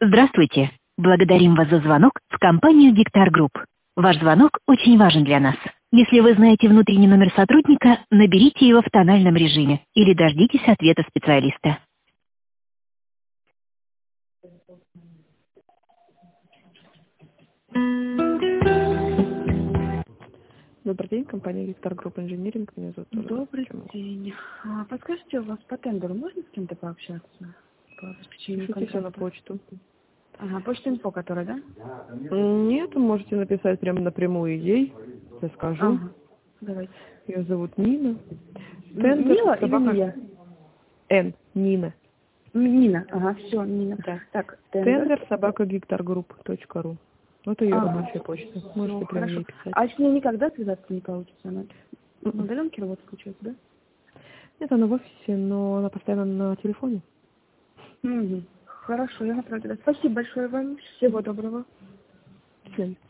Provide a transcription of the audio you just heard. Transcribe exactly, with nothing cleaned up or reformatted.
Здравствуйте. Благодарим вас за звонок в компанию Гектар Групп. Ваш звонок очень важен для нас. Если вы знаете внутренний номер сотрудника, наберите его в тональном режиме или дождитесь ответа специалиста. Добрый день, компания Гектар Групп Инжиниринг. Меня зовут Ольга. Добрый день. А, подскажите, у вас по тендеру можно с кем-то пообщаться? По обеспечению Пишите все на контракта? почту. Ага, почта инфо, которая, да? Нет, можете написать прямо напрямую ей. Я скажу. Ага, давайте. Ее зовут Нина. Н- Мила или собака... Мия? Н. Нина. М, Нина, ага, все, Нина. Да. Так, тендер. Тендер собака гектаргрупп точка ру. Вот ее Ага. рабочая почта. Можете Ну, прямо хорошо. ей писать. А с ней никогда связаться не получится? Она на М-м. удаленке работает, получается, да? Нет, она в офисе, но она постоянно на телефоне. Угу. Хорошо, я направлю. Спасибо большое вам. Всего доброго. До свидания.